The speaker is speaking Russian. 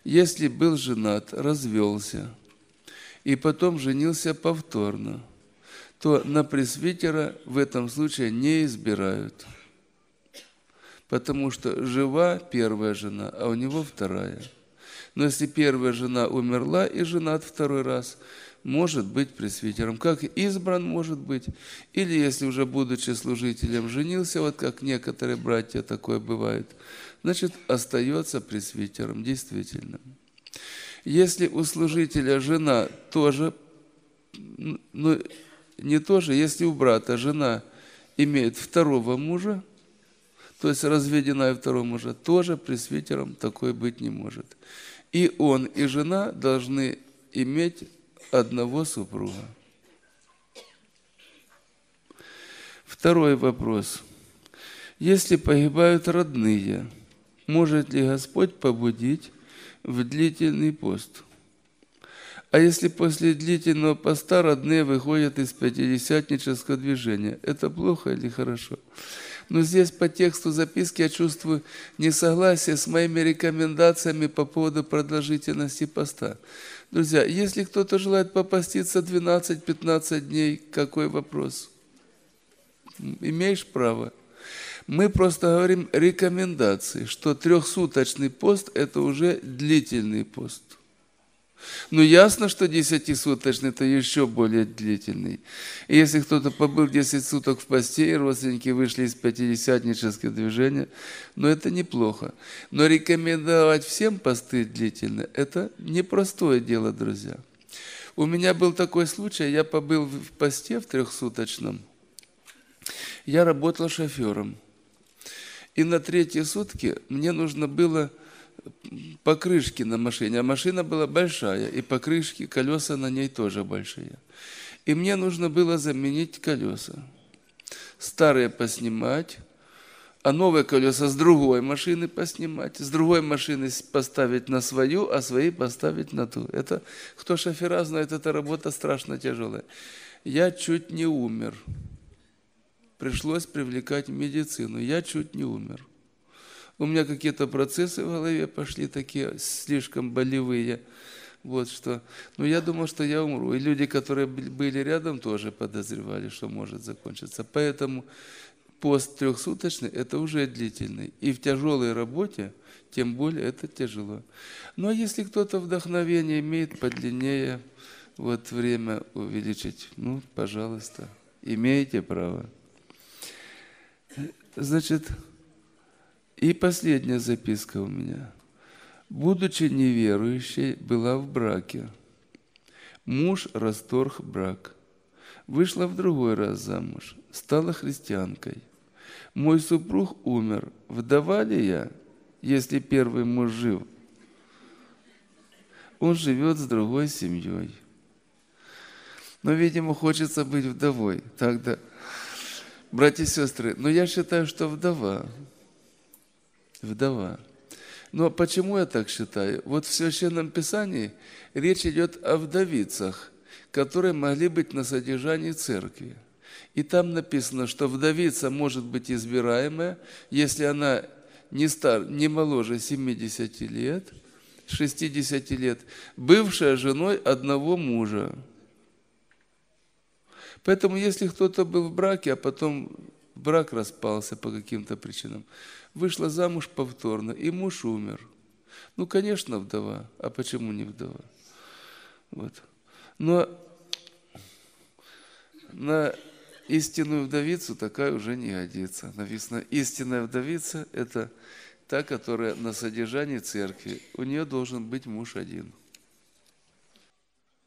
Если был женат, развелся, и потом женился повторно, то на пресвитера в этом случае не избирают. Потому что жива первая жена, а у него вторая. Но если первая жена умерла и женат второй раз, может быть пресвитером. Как избран может быть, или если уже будучи служителем женился, вот как некоторые братья такое бывает, значит остается пресвитером, действительно. Если у служителя жена тоже, ну не тоже, если у брата жена имеет второго мужа, то есть разведенная второго мужа, тоже пресвитером такой быть не может. И он, и жена должны иметь одного супруга. Второй вопрос. Если погибают родные, может ли Господь побудить в длительный пост? А если после длительного поста родные выходят из пятидесятнического движения, это плохо или хорошо? Но здесь по тексту записки я чувствую несогласие с моими рекомендациями по поводу продолжительности поста. Друзья, если кто-то желает попаститься 12-15 дней, какой вопрос? Имеешь право. Мы просто говорим рекомендации, что 3-суточный пост – это уже длительный пост. Но ясно, что 10-суточный – это еще более длительный. И если кто-то побыл 10 суток в посте, и родственники вышли из пятидесятнического движения, но это неплохо. Но рекомендовать всем посты длительно – это непростое дело, друзья. У меня был такой случай, я побыл в посте в 3-суточном. Я работал шофером. И на 3-е сутки мне нужно было покрышки на машине, а машина была большая, и покрышки, колеса на ней тоже большие. И мне нужно было заменить колеса. Старые поснимать, а новые колеса с другой машины поснимать, с другой машины поставить на свою, а свои поставить на ту. Это, кто шофера знает, эта работа страшно тяжелая. Я чуть не умер. Пришлось привлекать медицину. Я чуть не умер. У меня какие-то процессы в голове пошли такие слишком болевые. Вот что. Но я думал, что я умру. И люди, которые были рядом, тоже подозревали, что может закончиться. Поэтому пост 3-суточный – это уже длительный. И в тяжелой работе, тем более, это тяжело. Ну, а если кто-то вдохновение имеет подлиннее, вот время увеличить, ну, пожалуйста, имеете право. Значит, и последняя записка у меня. Будучи неверующей, была в браке. Муж расторг брак. Вышла в другой раз замуж. Стала христианкой. Мой супруг умер. Вдова ли я, если первый муж жив? Он живет с другой семьей. Но, видимо, хочется быть вдовой. Тогда, братья и сестры, но я считаю, что вдова. Вдова. Но почему я так считаю? Вот в Священном Писании речь идет о вдовицах, которые могли быть на содержании церкви. И там написано, что вдовица может быть избираемая, если она не моложе 70 лет, 60 лет, бывшая женой одного мужа. Поэтому, если кто-то был в браке, а потом брак распался по каким-то причинам, вышла замуж повторно, и муж умер. Ну, конечно, вдова. А почему не вдова? Вот. Но на истинную вдовицу такая уже не годится. Написано, истинная вдовица – это та, которая на содержании церкви. У нее должен быть муж один.